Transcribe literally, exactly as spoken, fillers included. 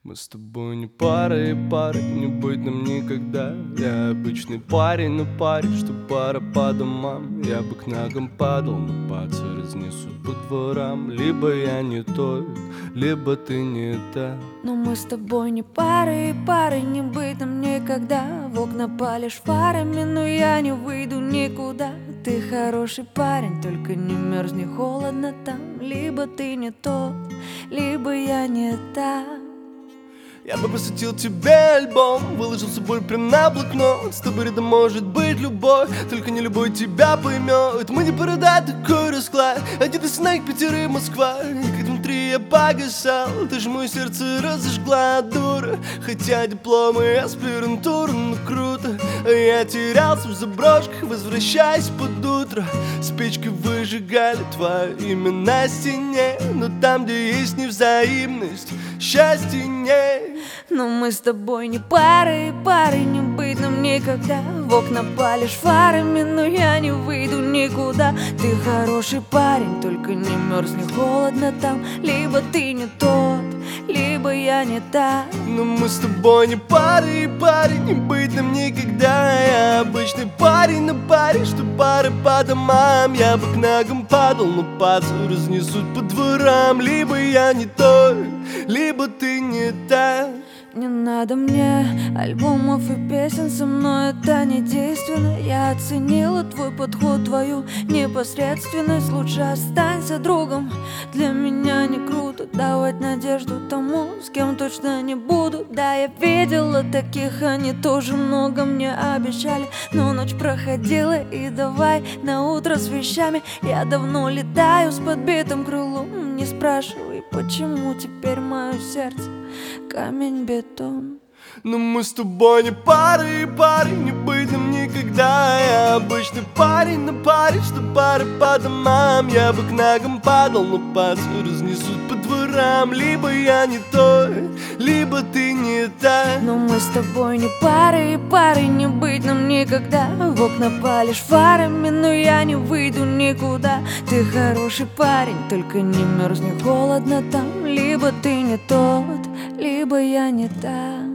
Мы с тобой не пара и пары, не быть нам никогда. Я обычный парень на паре, что пара по домам. Я бы к ногам падал, но пацы разнесут по дворам. Либо я не тот, либо ты не та. Но мы с тобой не пара и пары, не быть нам никогда. В окна палишь фарами, но я не выйду никуда. Ты хороший парень, только не мерзни, холодно там. Либо ты не тот, либо я не та. Я бы посвятил тебе альбом, выложил с собой прям на блокнот. С тобой рядом может быть любовь, только не любой тебя поймет. Мы не продать такой расклад, один из снег, пятеры Москва. И как внутри я погасал, ты ж мое сердце разожгла, дура. Хотя дипломы и аспирантура, ну круто. А я терялся в заброшках, возвращаясь под утро. Спички выжигали твое имя на стене. Но там, где есть невзаимность, счастья нет. Но мы с тобой не пара и пары, не быть нам никогда. В окна палишь фарами, но я не выйду никуда. Ты хороший парень, только не мерзни, холодно там. Либо ты не тот, либо я не та. Но мы с тобой не пара и пары, не быть нам никогда. Я обычный парень на паре, что пары по домам. Я бы к ногам падал, но пацы разнесут по дворам. Либо я не тот, либо ты не та. Не надо мне альбомов и песен, со мной это не действенно. Я оценила твой подход, твою непосредственность. Лучше останься другом, для меня не круто давать надежду тому, с кем точно не буду. Да, я видела таких, они тоже много мне обещали. Но ночь проходила, и давай на утро с вещами. Я давно летаю с подбитым крылом. Не спрашивай, почему теперь мое сердце камень-бетон. Но мы с тобой не пара и пары, не быть нам никогда. Я обычный парень на паре, что пары по домам. Я бы к ногам падал, но пацы разнесут по дворам. Либо я не тот, либо ты не та. Но мы с тобой не пара и пары, не быть нам никогда. В окна палишь фарами, но я не выйду никуда. Ты хороший парень, только не мерзни, холодно там. Либо ты не тот, либо я не та.